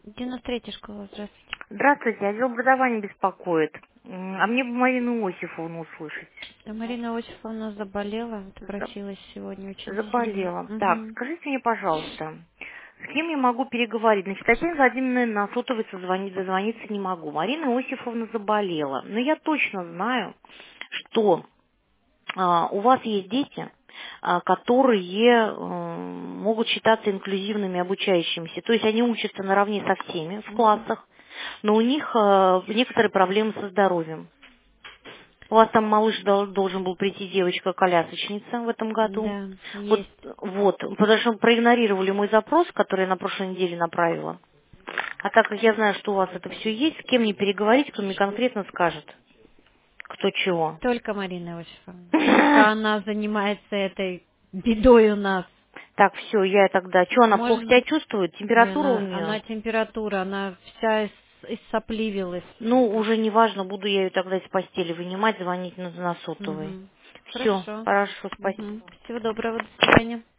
93-я школа, здравствуйте. Здравствуйте, отдел образования беспокоит. А мне бы Марину Иосифовну услышать. Марина Осиповна заболела, За- отпросилась сегодня очень сильно. Заболела. Так, Угу. скажите мне, пожалуйста, с кем я могу переговорить? Значит, Татьяна Владимировна на сотовый дозвониться не могу. Марина Иосифовна заболела. Но я точно знаю, что у вас есть дети, которые могут считаться инклюзивными обучающимися. То есть они учатся наравне со всеми в Угу. классах, но у них некоторые проблемы со здоровьем. У вас там малыш должен был прийти, девочка-колясочница в этом году. Да, Вот, есть. вот, потому что проигнорировали мой запрос, который я на прошлой неделе направила. А так как я знаю, что у вас это все есть, с кем мне переговорить, кто мне конкретно скажет, кто чего. Только Марина Осиповна. Только она занимается этой бедой у нас. Так, все, я тогда... Что, она плохо Может себя быть, чувствует? не, Температура у она нее? температура, она вся иссопливилась. Ну, уже не важно, буду я ее тогда из постели вынимать, звонить на сотовый. Угу. Все, Хорошо. хорошо, спасибо. Угу. Всего доброго, до свидания.